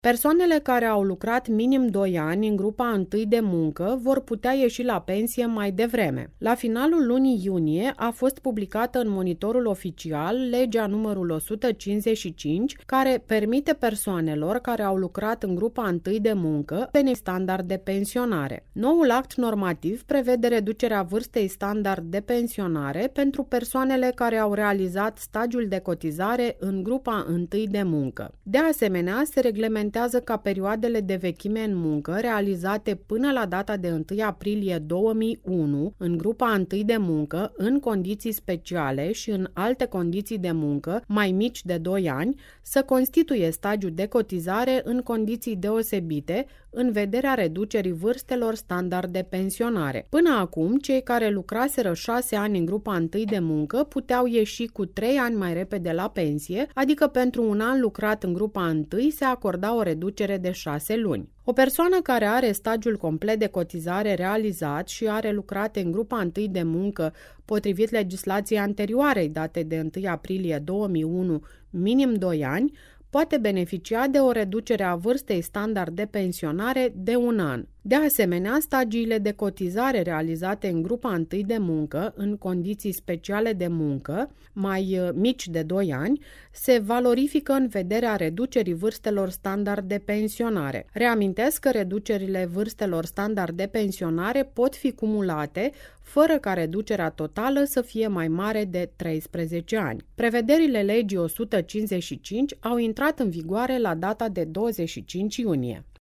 Persoanele care au lucrat minim 2 ani în grupa 1 de muncă vor putea ieși la pensie mai devreme. La finalul lunii iunie a fost publicată în Monitorul Oficial legea numărul 155, care permite persoanelor care au lucrat în grupa 1 de muncă standard de pensionare. Noul act normativ prevede reducerea vârstei standard de pensionare pentru persoanele care au realizat stagiul de cotizare în grupa 1 de muncă. De asemenea, se reglementează ca perioadele de vechime în muncă realizate până la data de 1 aprilie 2001 în grupa 1 de muncă, în condiții speciale și în alte condiții de muncă mai mici de 2 ani, să constituie stagiul de cotizare în condiții deosebite, în vederea reducerii vârstelor standard de pensionare. Până acum, cei care lucraseră 6 ani în grupa 1 de muncă puteau ieși cu 3 ani mai repede la pensie, adică pentru un an lucrat în grupa 1 se acorda o reducere de 6 luni. O persoană care are stagiul complet de cotizare realizat și are lucrat în grupa 1 de muncă potrivit legislației anterioarei date de 1 aprilie 2001, minim 2 ani, poate beneficia de o reducere a vârstei standard de pensionare de 1 an. De asemenea, stagiile de cotizare realizate în grupa 1 de muncă, în condiții speciale de muncă, mai mici de 2 ani, se valorifică în vederea reducerii vârstelor standard de pensionare. Reamintesc că reducerile vârstelor standard de pensionare pot fi cumulate, fără ca reducerea totală să fie mai mare de 13 ani. Prevederile legii 155 au intrat în vigoare la data de 25 iunie.